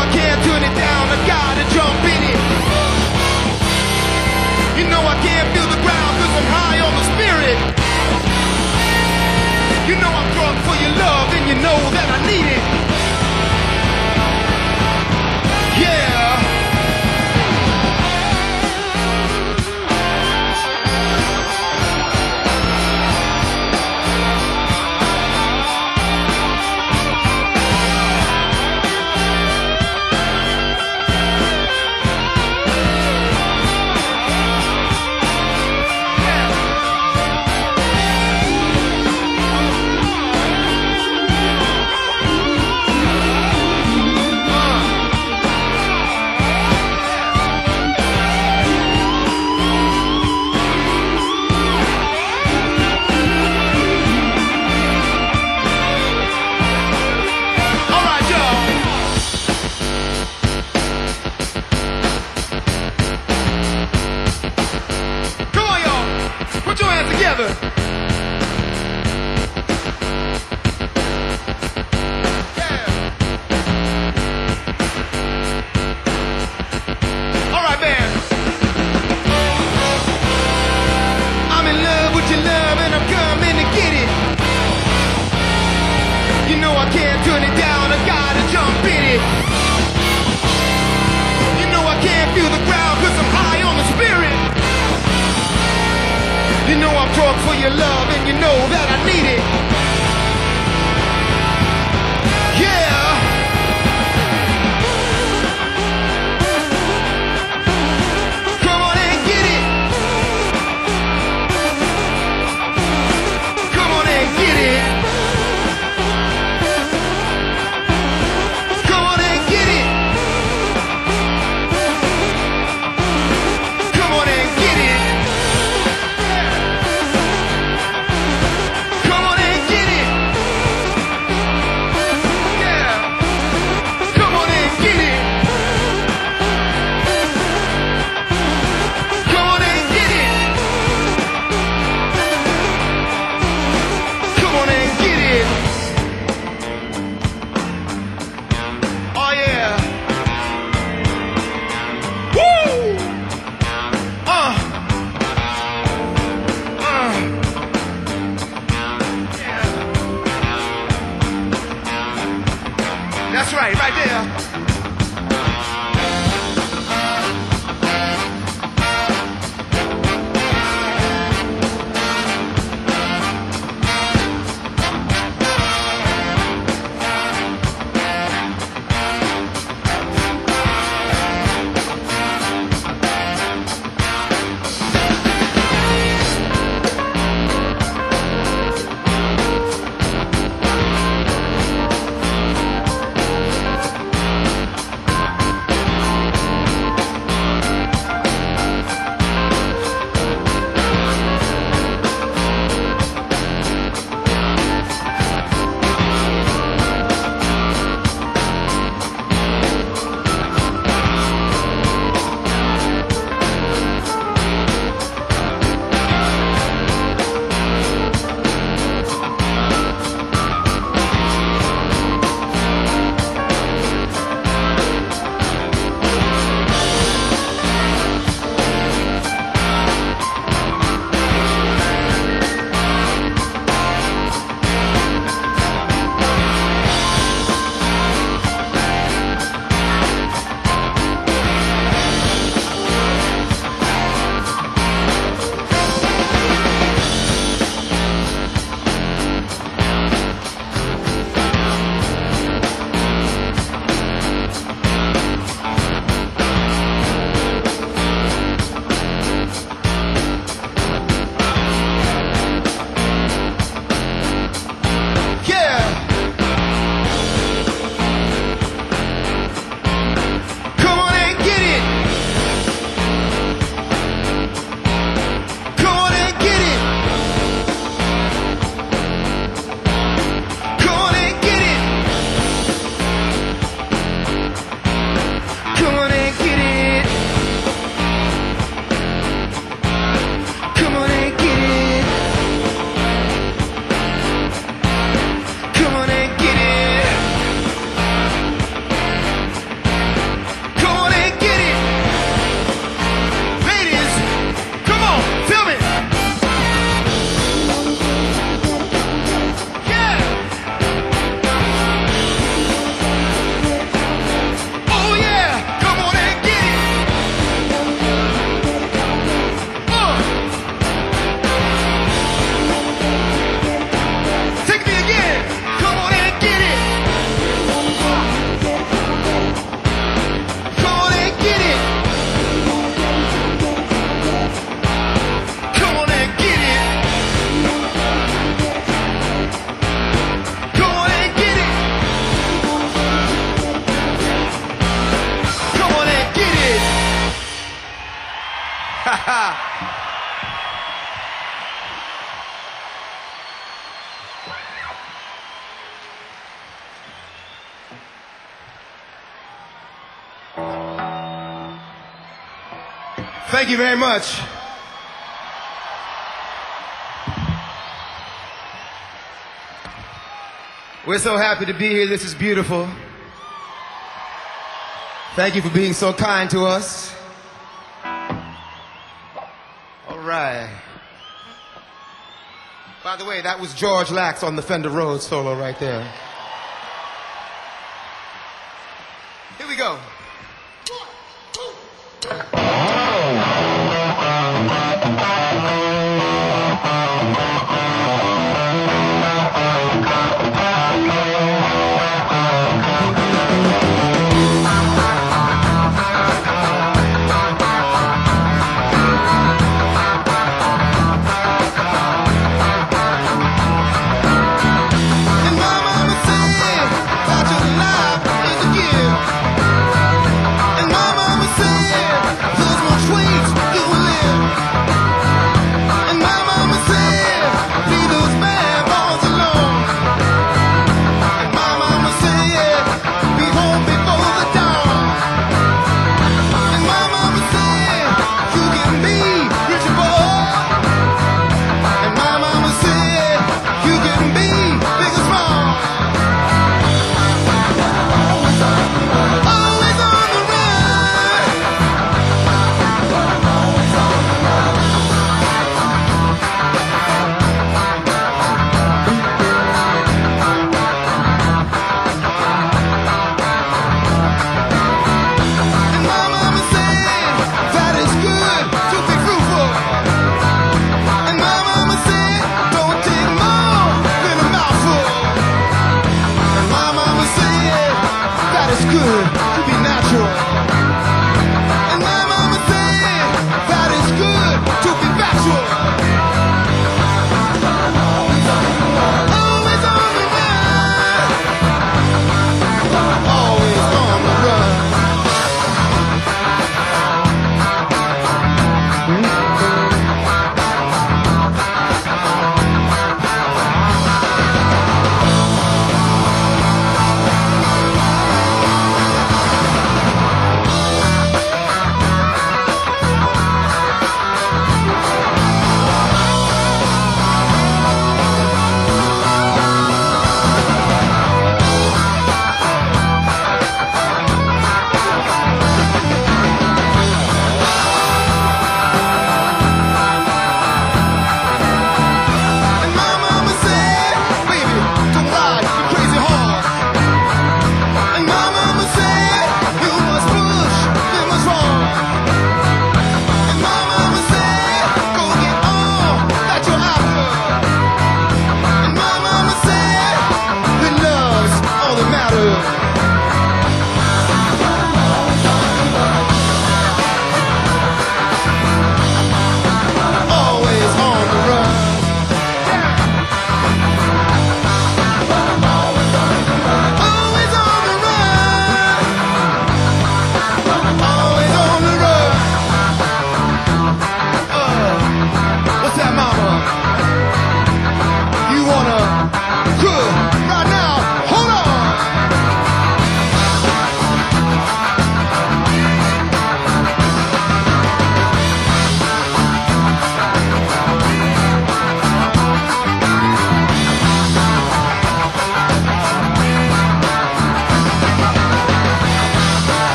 I can't turn it down, I gotta jump in it. You know I can't feel the ground cause I'm high on the spirit. You know I'm drunk for your love and you know that I need it. Yeah. Together. Yeah. All right, man. I'm in love with your love and I'm coming to get it. You know I can't turn it down, I gotta jump in it. You know I can't feel the ground cause I'm high on the spirit. You know I'm drunk for your love and you know that I need it. Yeah. Come on and get it. Come on and get it. Come on and get it. Come on and get it. Come Thank you very much. We're so happy to be here. This is beautiful. Thank you for being so kind to us. All right. By the way, that was George Lax on the Fender Rhodes solo right there. Here we go. Lose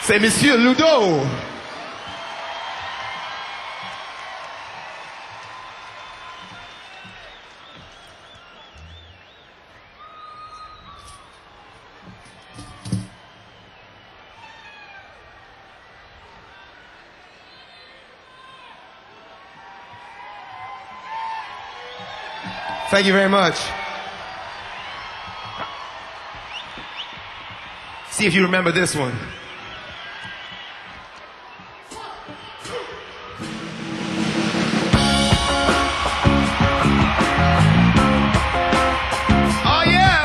C'est Monsieur Ludo. Thank you very much. See if you remember this one. Oh yeah!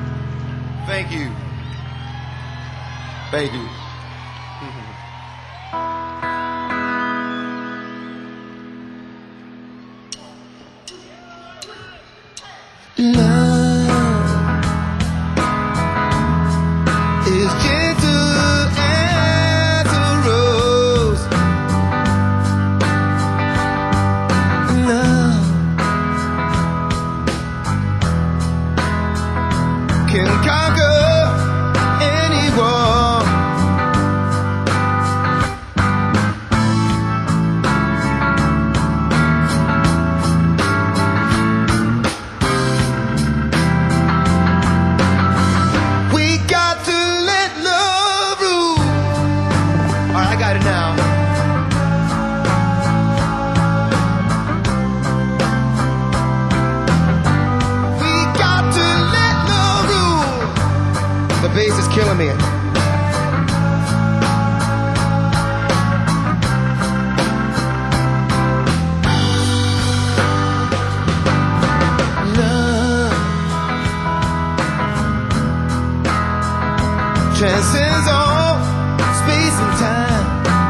Thank you. Thank you. Love is gentle as a rose. Love can conquer any war. We got to let love rule. All right, I got it now. We got to let love rule. The bass is killing me. Love transcends all space and time.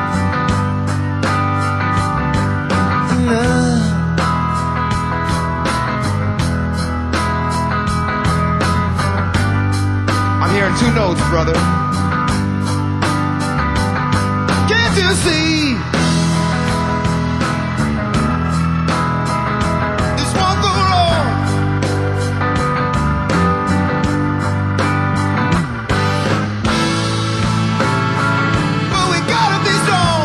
Love I'm hearing two notes, brother. Can't you see? This won't go wrong. But we gotta be strong.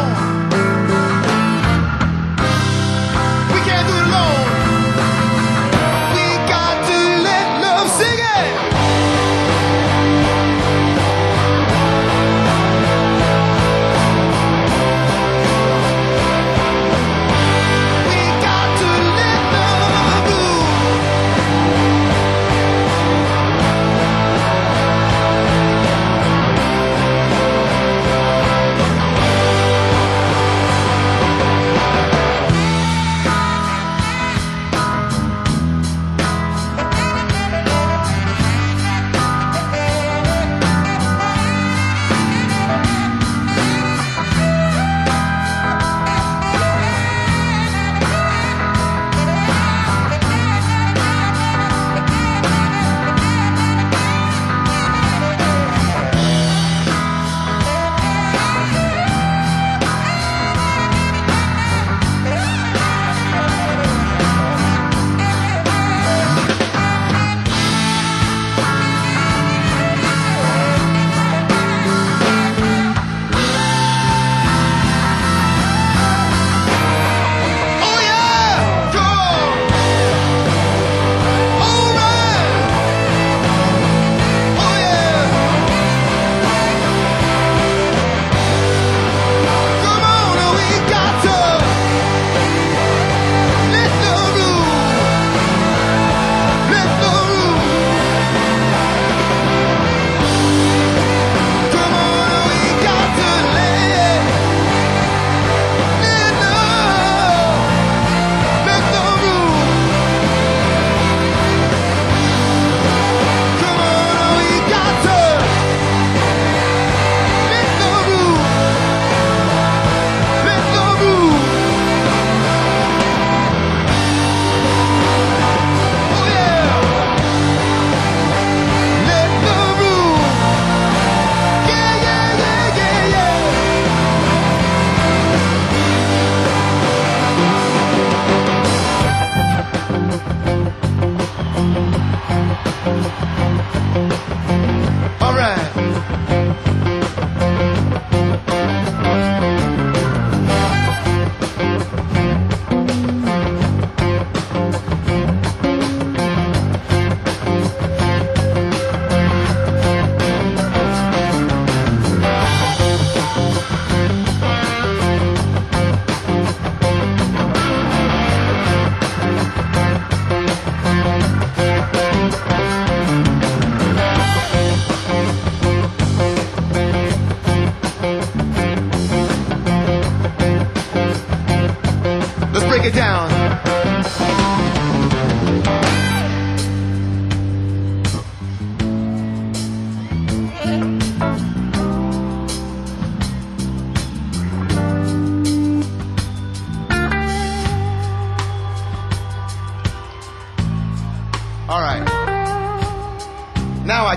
We can't do it alone. We got to let love sing it.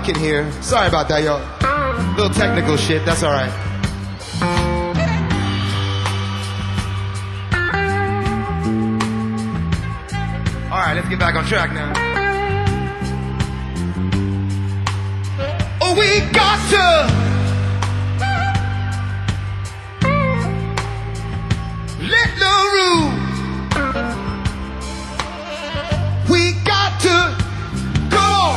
in here. Sorry about that, y'all. Little technical shit, that's all right. All right, let's get back on track now. Oh, we got to let the rule. We got to go.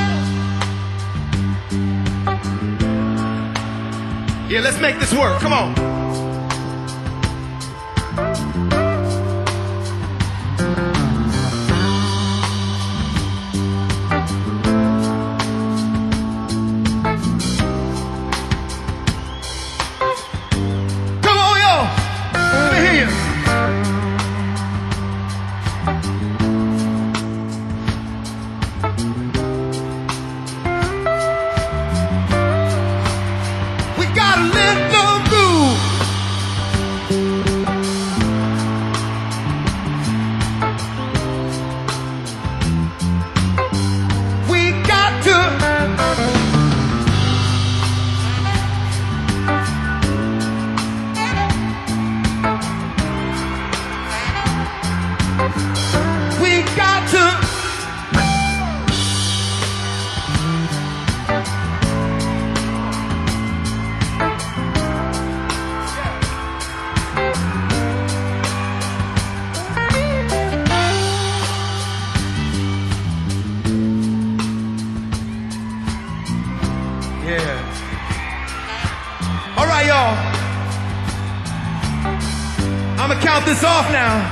Yeah, let's make this work. Come on. I'm gonna count this off now.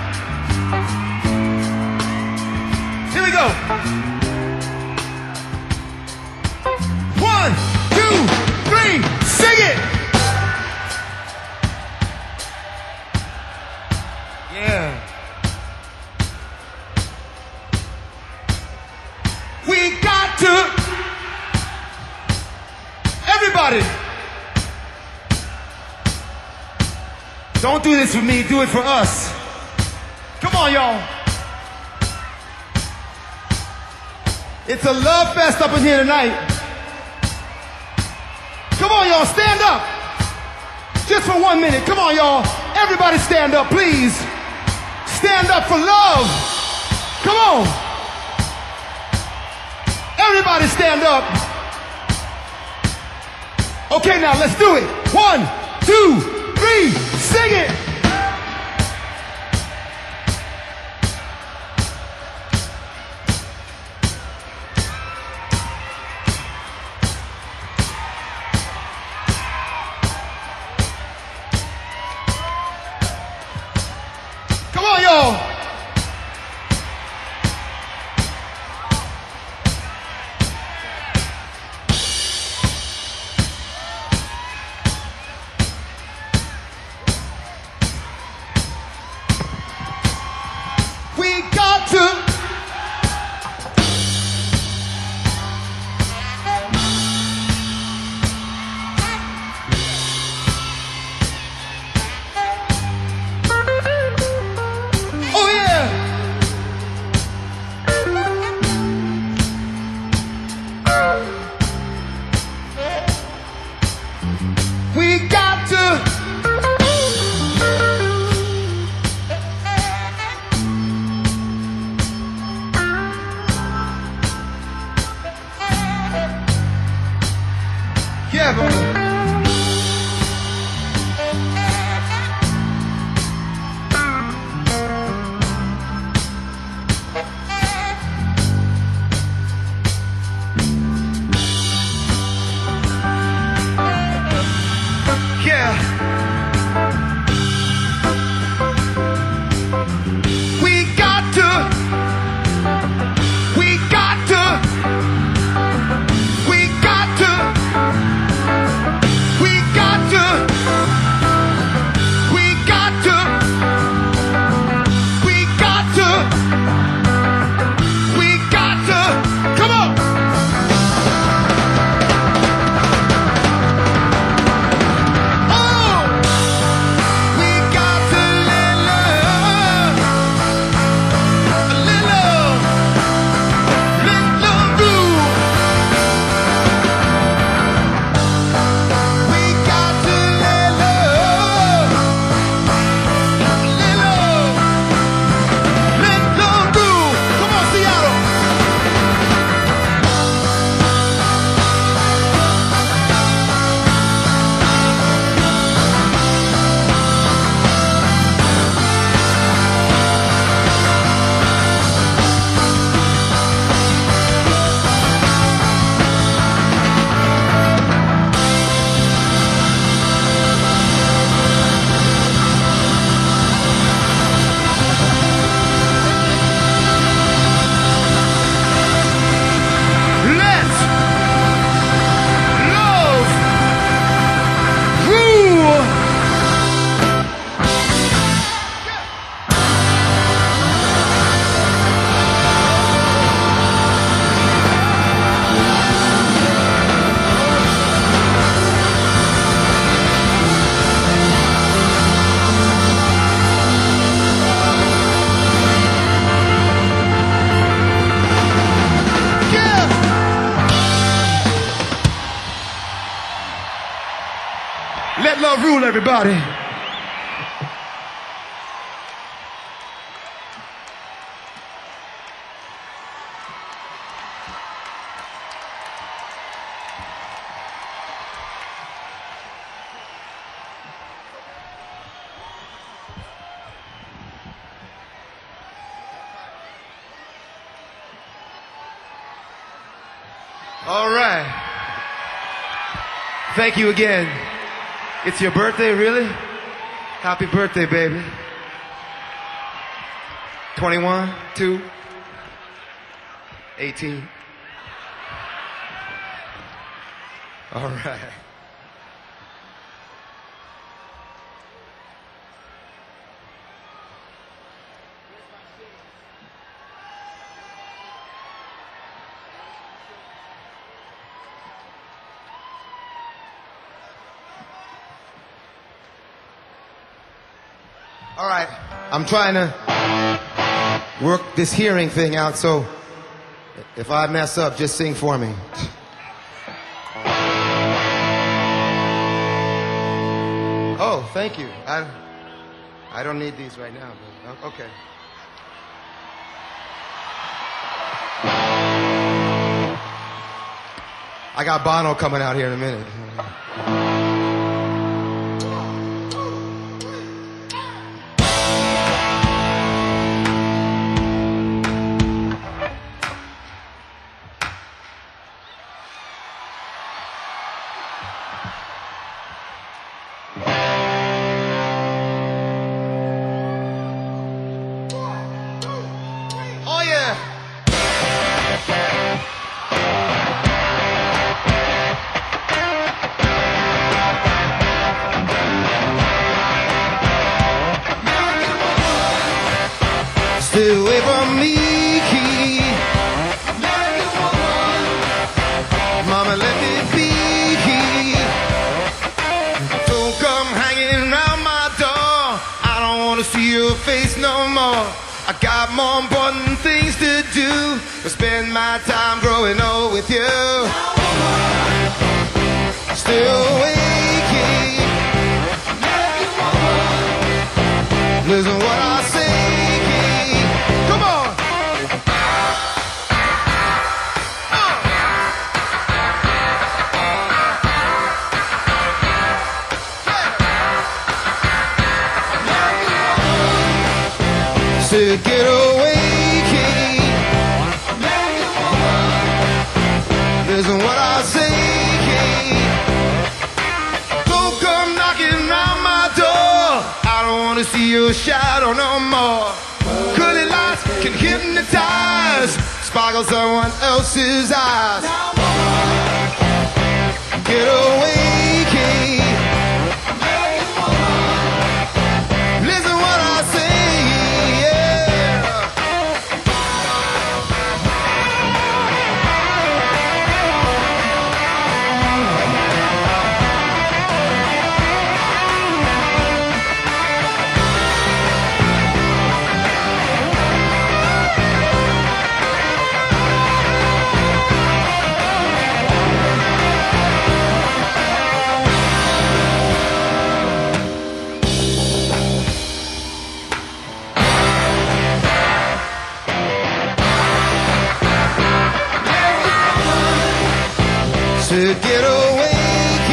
Here we go. 1, 2, 3, sing it. Yeah. We got to. Everybody. Don't do this for me, do it for us. Come on, y'all. It's a love fest up in here tonight. Come on, y'all, stand up. Just for 1 minute. Come on, y'all. Everybody stand up, please. Stand up for love. Come on. Everybody stand up. Okay, now let's do it. 1, 2, 3, sing it! Come on, y'all! We got to. Oh yeah. We got to. Yeah, brother. Let love rule, everybody. All right. Thank you again. It's your birthday, really? Happy birthday, baby. 21, 2, 18. All right. All right, I'm trying to work this hearing thing out, so if I mess up, just sing for me. Oh, thank you. I don't need these right now, but okay. I got Bono coming out here in a minute. Oh yeah! Stay away from me, Mama, let me be. Don't come hanging around my door. I don't wanna see your face no more. I got more important things to do but spend my time growing old with you. Stay awake, listen what I say. Come on. Say get awake, listen what I say. Don't come knocking round my door. I don't wanna see your shadow no more. Curly lights can hypnotize, sparkle someone else's eyes. Get awake, listen what I say. To get awake,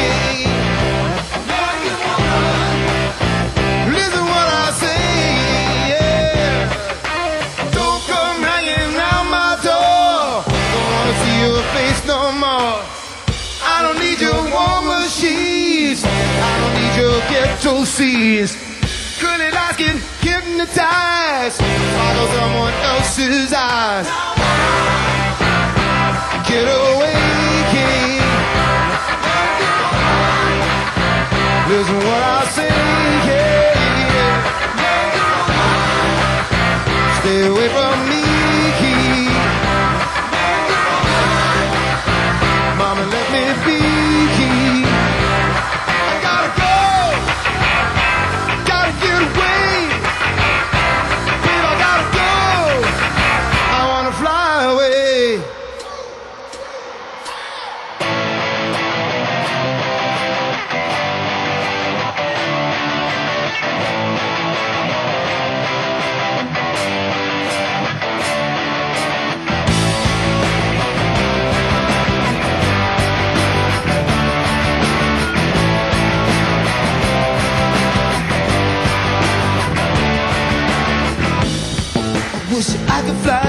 listen what I say, yeah. Don't come hanging round my door. Don't wanna see your face no more. I don't need your war machines, I don't need your ghetto scenes. Curly lights can hypnotize, follow someone else's eyes. Get awake, listen what I say, yeah. Stay away from me, Mama, let me be. I gotta go, gotta get away, babe, I gotta go. I wanna fly away. wish I could fly